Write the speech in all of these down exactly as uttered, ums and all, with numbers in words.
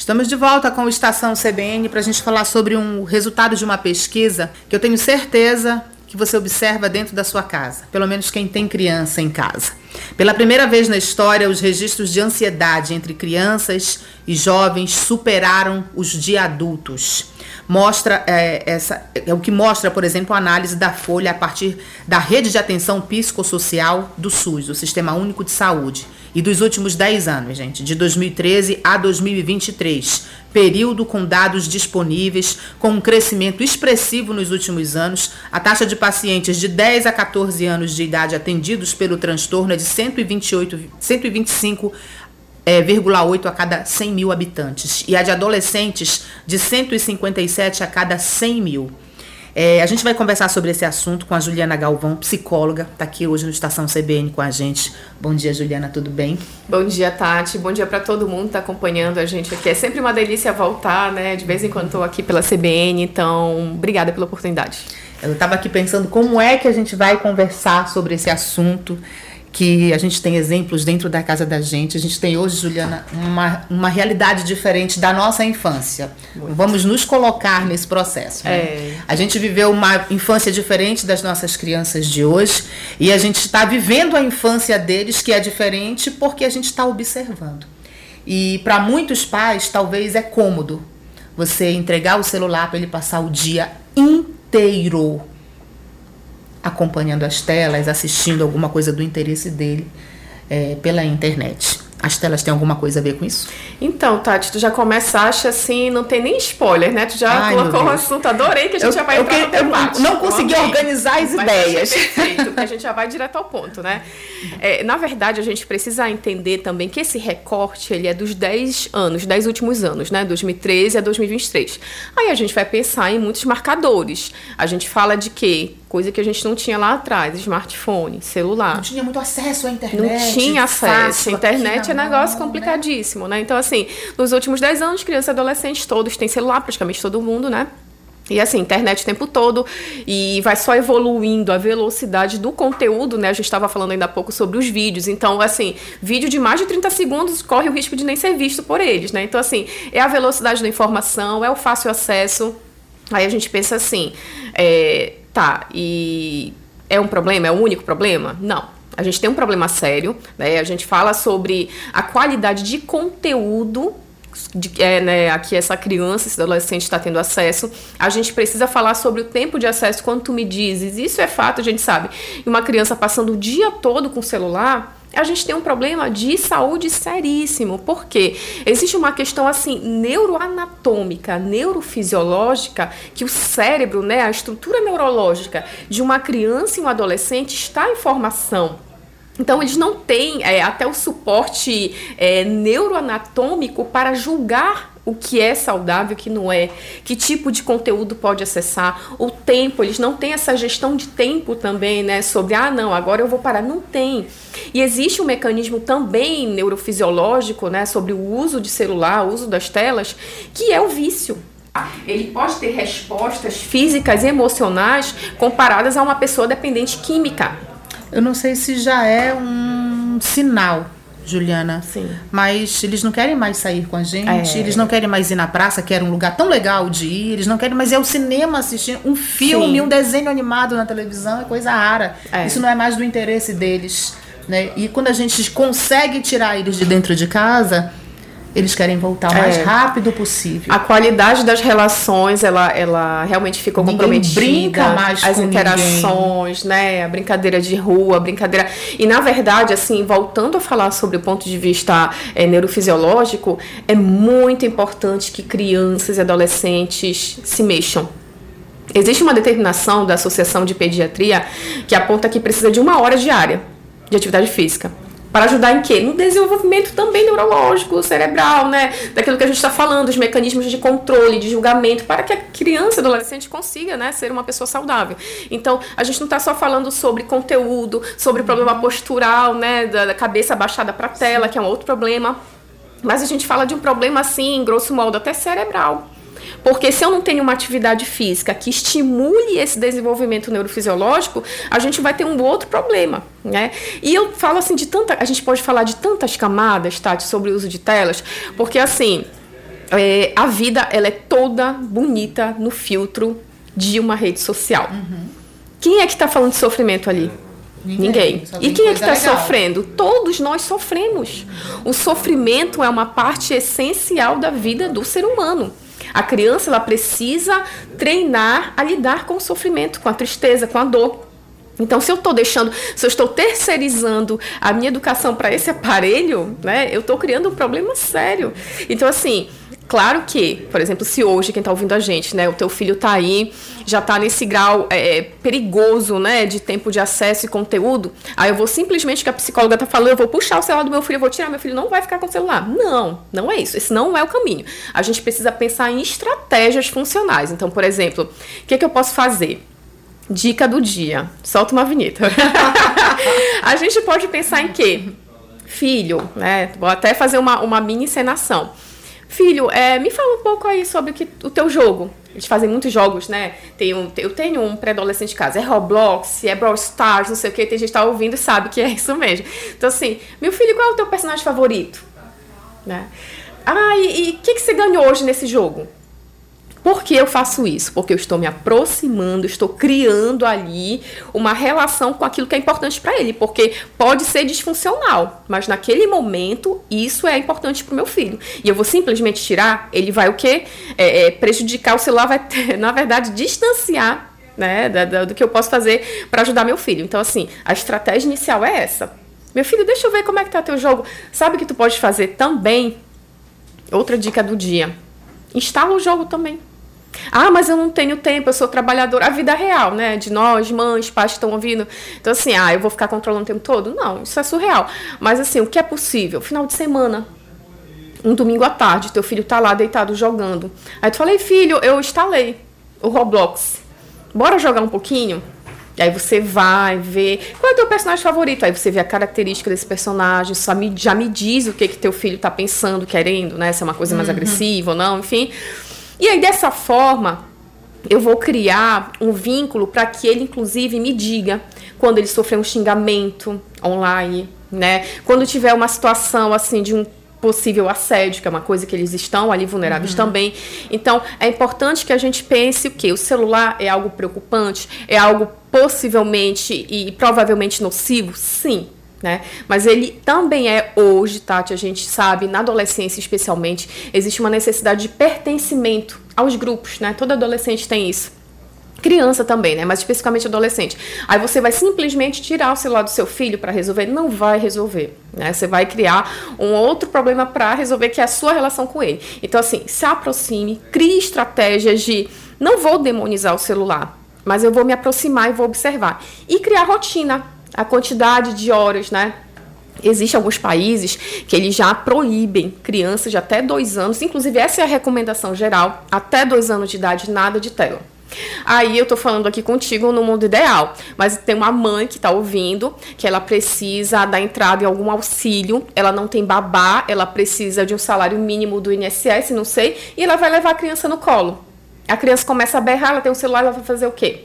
Estamos de volta com o Estação C B N para a gente falar sobre um resultado de uma pesquisa que eu tenho certeza que você observa dentro da sua casa, pelo menos quem tem criança em casa. Pela primeira vez na história, os registros de ansiedade entre crianças e jovens superaram os de adultos. Mostra, é, essa, é o que mostra, por exemplo, a análise da Folha a partir da Rede de Atenção Psicossocial do SUS, do Sistema Único de Saúde, e dos últimos dez anos, gente, de dois mil e treze a dois mil e vinte e três, período com dados disponíveis, com um crescimento expressivo nos últimos anos. A taxa de pacientes de dez a quatorze anos de idade atendidos pelo transtorno é de cento e vinte e oito, cento e vinte e cinco vírgula oito a cada cem mil habitantes, e a de adolescentes de cento e cinquenta e sete a cada cem mil. É, a gente vai conversar sobre esse assunto com a Juliana Galvão, psicóloga, está aqui hoje no Estação C B N com a gente. Bom dia, Juliana, tudo bem? Bom dia, Tati. Bom dia para todo mundo que está acompanhando a gente aqui. É sempre uma delícia voltar, né? De vez em quando estou aqui pela C B N, então obrigada pela oportunidade. Eu estava aqui pensando como é que a gente vai conversar sobre esse assunto, que a gente tem exemplos dentro da casa da gente. A gente tem hoje, Juliana, uma, uma realidade diferente da nossa infância. Muito. Vamos nos colocar nesse processo. Né? É. A gente viveu uma infância diferente das nossas crianças de hoje, e a gente está vivendo a infância deles, que é diferente, porque a gente está observando. E para muitos pais, talvez é cômodo você entregar o celular para ele passar o dia inteiro acompanhando as telas, assistindo alguma coisa do interesse dele é, pela internet. As telas têm alguma coisa a ver com isso? Então, Tati, tu já começaste assim, não tem nem spoiler, né? Tu já Ai, colocou o assunto, adorei que a gente eu, já vai entrar no debate. Eu não consegui okay. organizar as Mas ideias. Perfeito, a gente já vai direto ao ponto, né? É, na verdade, a gente precisa entender também que esse recorte, ele é dos dez anos, dez últimos anos, né? dois mil e treze a dois mil e vinte e três. Aí a gente vai pensar em muitos marcadores. A gente fala de quê? Coisa que a gente não tinha lá atrás, smartphone, celular. Não tinha muito acesso à internet. Não tinha acesso. A internet é negócio mão, complicadíssimo, né? né? Então, assim, nos últimos dez anos, crianças e adolescentes todos têm celular, praticamente todo mundo, né? E assim, internet o tempo todo, e vai só evoluindo a velocidade do conteúdo, né? A gente estava falando ainda há pouco sobre os vídeos. Então, assim, vídeo de mais de trinta segundos corre o risco de nem ser visto por eles, né? Então, assim, é a velocidade da informação, é o fácil acesso. Aí a gente pensa assim, é, tá, e é um problema? É o único problema? Não. A gente tem um problema sério, né? A gente fala sobre a qualidade de conteúdo de, é, né, a que essa criança, esse adolescente está tendo acesso. A gente precisa falar sobre o tempo de acesso, quando tu me dizes, isso é fato, a gente sabe. E uma criança passando o dia todo com o celular, a gente tem um problema de saúde seríssimo. Por quê? Existe uma questão assim, neuroanatômica, neurofisiológica, que o cérebro, né, a estrutura neurológica de uma criança e um adolescente está em formação. Então, eles não têm é, até o suporte é, neuroanatômico para julgar o que é saudável, o que não é, que tipo de conteúdo pode acessar, o tempo, eles não têm essa gestão de tempo também, né, sobre, ah, não, agora eu vou parar, não tem. E existe um mecanismo também neurofisiológico, né, sobre o uso de celular, o uso das telas, que é o vício. Ele pode ter respostas físicas e emocionais comparadas a uma pessoa dependente química. Eu não sei se já é um sinal, Juliana, Sim. mas eles não querem mais sair com a gente, é. eles não querem mais ir na praça, que era um lugar tão legal de ir, eles não querem mais ir ao cinema assistir um filme, Sim. um desenho animado na televisão, é coisa rara. É. Isso não é mais do interesse deles, né? E quando a gente consegue tirar eles de dentro de casa, eles querem voltar o mais é. rápido possível. A qualidade das relações, ela, ela realmente ficou ninguém comprometida. Brinca mais as com interações, ninguém. né? A brincadeira de rua, a brincadeira... E, na verdade, assim, voltando a falar sobre o ponto de vista é, neurofisiológico, é muito importante que crianças e adolescentes se mexam. Existe uma determinação da Associação de Pediatria que aponta que precisa de uma hora diária de atividade física. Para ajudar em quê? No desenvolvimento também neurológico, cerebral, né? Daquilo que a gente está falando, os mecanismos de controle, de julgamento, para que a criança e adolescente consiga, né, ser uma pessoa saudável. Então, a gente não está só falando sobre conteúdo, sobre problema postural, né, da, da cabeça baixada para a tela, que é um outro problema, mas a gente fala de um problema, assim, grosso modo, até cerebral. Porque se eu não tenho uma atividade física que estimule esse desenvolvimento neurofisiológico, a gente vai ter um outro problema, né? E eu falo assim de tanta... A gente pode falar de tantas camadas, Tati, sobre o uso de telas, porque assim... é, a vida ela é toda bonita no filtro de uma rede social. Uhum. Quem é que está falando de sofrimento ali? Ninguém. Ninguém. E quem é que está sofrendo? Todos nós sofremos. O sofrimento é uma parte essencial da vida do ser humano. A criança ela precisa treinar a lidar com o sofrimento, com a tristeza, com a dor. Então, se eu estou deixando, se eu estou terceirizando a minha educação para esse aparelho, né, eu estou criando um problema sério. Então, assim, claro que, por exemplo, se hoje quem está ouvindo a gente, né, o teu filho está aí, já está nesse grau é, perigoso, né, de tempo de acesso e conteúdo, aí eu vou simplesmente, que a psicóloga está falando, eu vou puxar o celular do meu filho, eu vou tirar, meu filho não vai ficar com o celular. Não, não é isso. Esse não é o caminho. A gente precisa pensar em estratégias funcionais. Então, por exemplo, o que, é que eu posso fazer? Dica do dia. Solta uma vinheta. A gente pode pensar em quê? Filho, né? Vou até fazer uma, uma mini encenação. Filho, é, me fala um pouco aí sobre o, que, o teu jogo. Eles fazem muitos jogos, né? Tem um, eu tenho um pré-adolescente em casa. É Roblox, é Brawl Stars, não sei o que. Tem gente que tá ouvindo e sabe que é isso mesmo. Então, assim, meu filho, qual é o teu personagem favorito? Né? Ah, e o que, que você ganhou hoje nesse jogo? Por que eu faço isso? Porque eu estou me aproximando, estou criando ali uma relação com aquilo que é importante para ele. Porque pode ser disfuncional, mas naquele momento isso é importante para o meu filho. E eu vou simplesmente tirar, ele vai o quê? É, é, prejudicar o celular, vai, ter, na verdade, distanciar, né, da, da, do que eu posso fazer para ajudar meu filho. Então, assim, a estratégia inicial é essa. Meu filho, deixa eu ver como é que tá teu jogo. Sabe o que tu pode fazer também? Outra dica do dia. Instala o jogo também. Ah, mas eu não tenho tempo, eu sou trabalhadora. A vida real, né? De nós, mães, pais que estão ouvindo. Então, assim, ah, eu vou ficar controlando o tempo todo? Não, isso é surreal. Mas, assim, o que é possível? Final de semana, um domingo à tarde, teu filho tá lá deitado jogando. Aí tu fala, ei, filho, eu instalei o Roblox. Bora jogar um pouquinho? E aí você vai ver qual é o teu personagem favorito. Aí você vê a característica desse personagem, só me, já me diz o que que teu filho tá pensando, querendo, né? Se é uma coisa mais uhum. agressiva ou não, enfim. E aí, dessa forma, eu vou criar um vínculo para que ele, inclusive, me diga quando ele sofrer um xingamento online, né? Quando tiver uma situação, assim, de um possível assédio, que é uma coisa que eles estão ali vulneráveis uhum. também. Então, é importante que a gente pense o quê? O celular é algo preocupante? É algo possivelmente e provavelmente nocivo? Sim. Né? Mas ele também é hoje, Tati, a gente sabe, na adolescência especialmente, existe uma necessidade de pertencimento aos grupos, né? Todo adolescente tem isso. Criança também, né? Mas especificamente adolescente. Aí você vai simplesmente tirar o celular do seu filho para resolver? Não vai resolver, né? Você vai criar um outro problema para resolver, que é a sua relação com ele. Então, assim, se aproxime, crie estratégias de não vou demonizar o celular, mas eu vou me aproximar e vou observar. E criar rotina. A quantidade de horas, né? Existem alguns países que eles já proíbem crianças de até dois anos, inclusive essa é a recomendação geral, até dois anos de idade, nada de tela. Aí eu tô falando aqui contigo no mundo ideal, mas tem uma mãe que tá ouvindo, que ela precisa dar entrada em algum auxílio, ela não tem babá, ela precisa de um salário mínimo do I N S S, não sei, e ela vai levar a criança no colo. A criança começa a berrar, ela tem um celular, ela vai fazer o quê?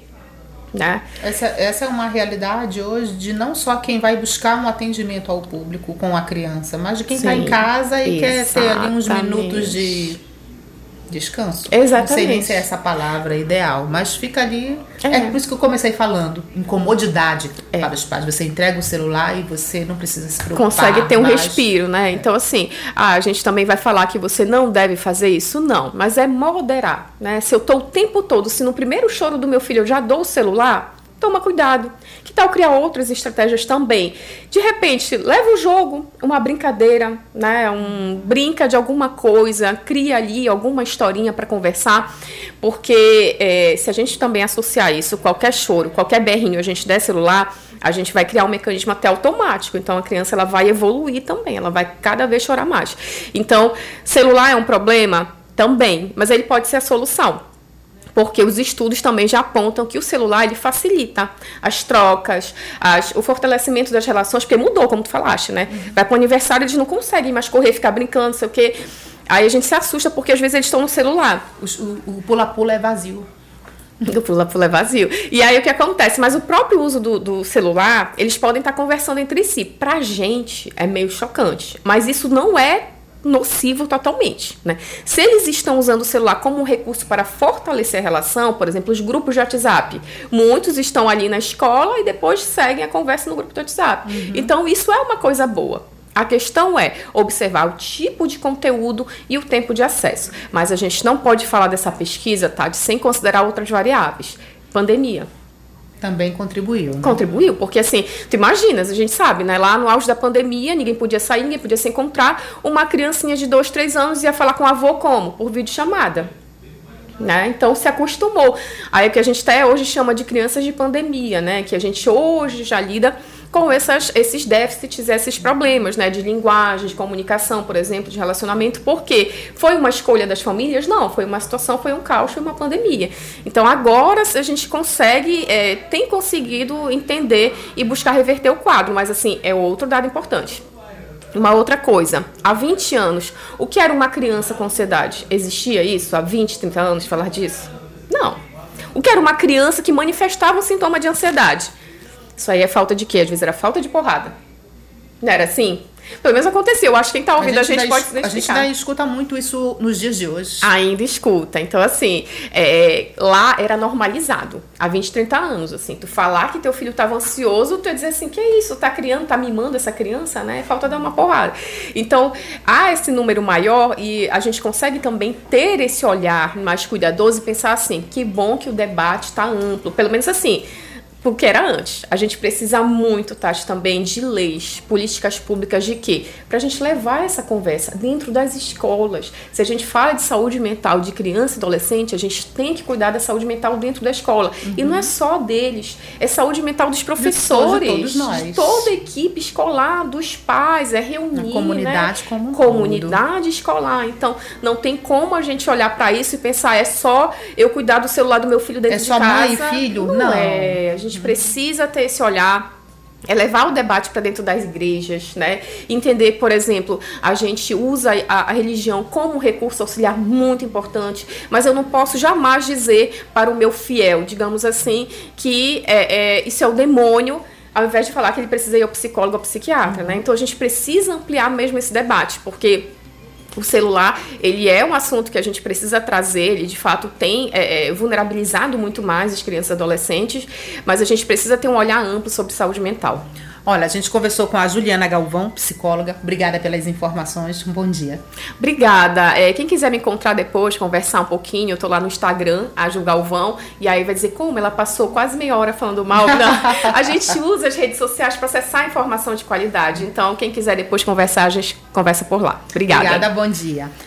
Né? Essa, essa é uma realidade hoje de não só quem vai buscar um atendimento ao público com a criança, mas de quem está em casa e quer ter ali uns minutos de descanso. Exatamente. Não sei nem se é essa palavra ideal, mas fica ali. É, é por isso que eu comecei falando, incomodidade é. para os pais. Você entrega o celular e você não precisa se preocupar. Consegue ter um mas... respiro, né? É. Então, assim, a gente também vai falar que você não deve fazer isso? Não, mas é moderar, né? Se eu tô o tempo todo, se no primeiro choro do meu filho eu já dou o celular, toma cuidado. Que tal criar outras estratégias também? De repente, leva o jogo, uma brincadeira, né? Um, brinca de alguma coisa, cria ali alguma historinha para conversar, porque é, se a gente também associar isso, qualquer choro, qualquer berrinho, a gente der celular, a gente vai criar um mecanismo até automático. Então, a criança ela vai evoluir também, ela vai cada vez chorar mais. Então, celular é um problema? Também, mas ele pode ser a solução. Porque os estudos também já apontam que o celular ele facilita as trocas, as, o fortalecimento das relações, porque mudou, como tu falaste, né? Uhum. Vai para o aniversário, eles não conseguem mais correr, ficar brincando, não sei o quê. Aí a gente se assusta porque às vezes eles estão no celular. O, o pula-pula é vazio. O pula-pula é vazio. E aí o que acontece? Mas o próprio uso do, do celular, eles podem estar conversando entre si. Pra gente é meio chocante. Mas isso não é nocivo totalmente, né? Se eles estão usando o celular como um recurso para fortalecer a relação, por exemplo, os grupos de WhatsApp, muitos estão ali na escola e depois seguem a conversa no grupo do WhatsApp. Uhum. Então, isso é uma coisa boa. A questão é observar o tipo de conteúdo e o tempo de acesso. Mas a gente não pode falar dessa pesquisa, Tati, sem considerar outras variáveis. Pandemia. Também contribuiu, né? Contribuiu, porque assim, tu imaginas, a gente sabe, né? Lá no auge da pandemia, ninguém podia sair, ninguém podia se encontrar. Uma criancinha de dois, três anos ia falar com o avô como? Por videochamada. Né? Então se acostumou. Aí o que a gente até hoje chama de crianças de pandemia, né? Que a gente hoje já lida com essas, esses déficits, esses problemas, né? De linguagem, de comunicação, por exemplo, de relacionamento. Por quê? Foi uma escolha das famílias? Não, foi uma situação, foi um caos, foi uma pandemia. Então agora a gente consegue, é, tem conseguido entender e buscar reverter o quadro, mas assim, é outro dado importante. Uma outra coisa, há vinte anos, o que era uma criança com ansiedade? Existia isso? Há vinte, trinta anos falar disso? Não. O que era uma criança que manifestava um sintoma de ansiedade? Isso aí é falta de quê? Às vezes era falta de porrada. Não era assim? Pelo menos aconteceu. Eu acho que quem está ouvindo a gente, a gente pode se identificar. A gente ainda escuta muito isso nos dias de hoje. Ainda escuta. Então, assim, é, lá era normalizado. Há vinte, trinta anos, assim. Tu falar que teu filho estava ansioso, tu ia dizer assim, que é isso? Tá criando, tá mimando essa criança, né? Falta dar uma porrada. Então, há esse número maior e a gente consegue também ter esse olhar mais cuidadoso e pensar assim, que bom que o debate está amplo. Pelo menos assim, porque era antes. A gente precisa muito, Tati, também de leis, políticas públicas de quê? Para a gente levar essa conversa dentro das escolas. Se a gente fala de saúde mental de criança e adolescente, a gente tem que cuidar da saúde mental dentro da escola. Uhum. E não é só deles, é saúde mental dos professores, de todos nós. De toda a equipe escolar, dos pais, é reunir, a comunidade, né? como um Comunidade escolar. Então, não tem como a gente olhar para isso e pensar, é só eu cuidar do celular do meu filho dentro é de só casa. Mãe e filho? Não, não. é. A gente A gente precisa ter esse olhar, é levar o debate para dentro das igrejas, né? Entender, por exemplo, a gente usa a, a religião como um recurso auxiliar muito importante, mas eu não posso jamais dizer para o meu fiel, digamos assim, que é, é, isso é o demônio, ao invés de falar que ele precisa ir ao psicólogo ou ao psiquiatra, né? Então a gente precisa ampliar mesmo esse debate, porque o celular, ele é um assunto que a gente precisa trazer, ele de fato tem é, é, vulnerabilizado muito mais as crianças e adolescentes, mas a gente precisa ter um olhar amplo sobre saúde mental. Olha, a gente conversou com a Juliana Galvão, psicóloga. Obrigada pelas informações. Um bom dia. Obrigada. É, quem quiser me encontrar depois, conversar um pouquinho, eu tô lá no Instagram, a Ju Galvão, e aí vai dizer como ela passou quase meia hora falando mal. Não. A gente usa as redes sociais para acessar informação de qualidade. Então, quem quiser depois conversar, a gente conversa por lá. Obrigada. Obrigada, bom dia.